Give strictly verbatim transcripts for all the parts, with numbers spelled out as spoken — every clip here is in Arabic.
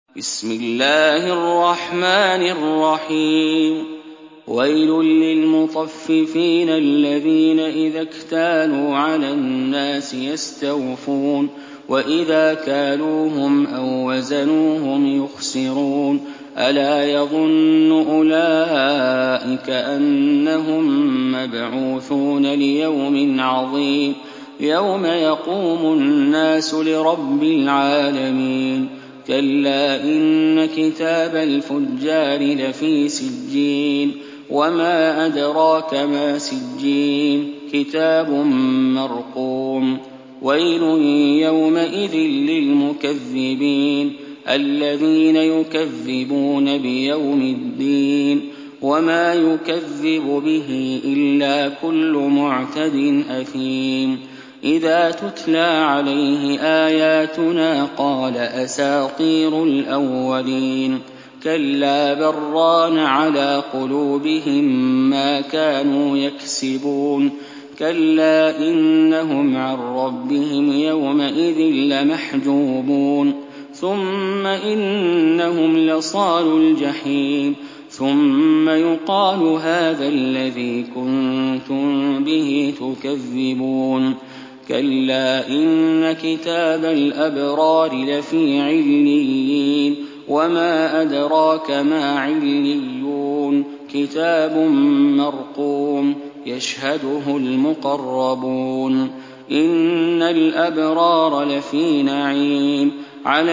بسم الله الرحمن الرحيم ويل للمطففين الذين إذا اكتالوا على الناس يستوفون وإذا كالوهم أو وزنوهم يخسرون ألا يظن أولئك أنهم مبعوثون ليوم عظيم يوم يقوم الناس لرب العالمين كلا إن كتاب الفجار لفي سجين وما أدراك ما سجين كتاب مرقوم ويل يومئذ للمكذبين الذين يكذبون بيوم الدين وما يكذب به إلا كل معتد أثيم إذا تتلى عليه آياتنا قال أساطير الأولين كلا بل ران على قلوبهم ما كانوا يكسبون كلا إنهم عن ربهم يومئذ لمحجوبون ثم إنهم لصالو الجحيم ثم يقال هذا الذي كنتم به تكذبون كلا إن كتاب الأبرار لفي عليين وما أدراك ما عليون كتاب مرقوم يشهده المقربون إن الأبرار لفي نعيم على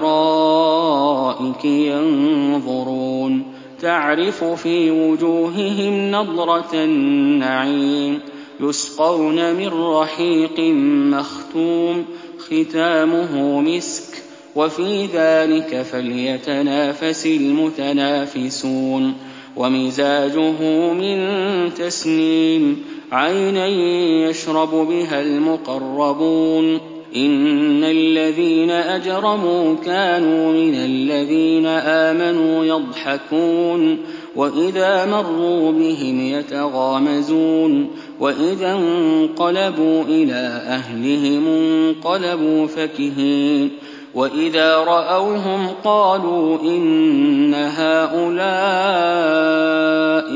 الأرائك ينظرون تعرف في وجوههم نضرة النعيم يسقون من رحيق مختوم ختامه مسك وفي ذلك فليتنافس المتنافسون ومزاجه من تسنيم عينا يشرب بها المقربون إن الذين أجرموا كانوا من الذين آمنوا يضحكون وإذا مروا بهم يتغامزون وإذا انقلبوا إلى أهلهم انقلبوا فكهين وإذا رأوهم قالوا إن هؤلاء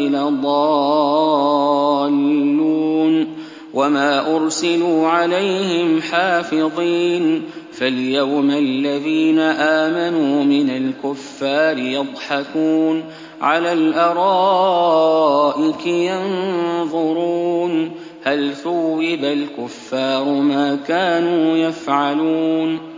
لضالون وما أرسلوا عليهم حافظين فاليوم الذين آمنوا من الكفار يضحكون على الأرائك ينظرون هل ثوب الكفار ما كانوا يفعلون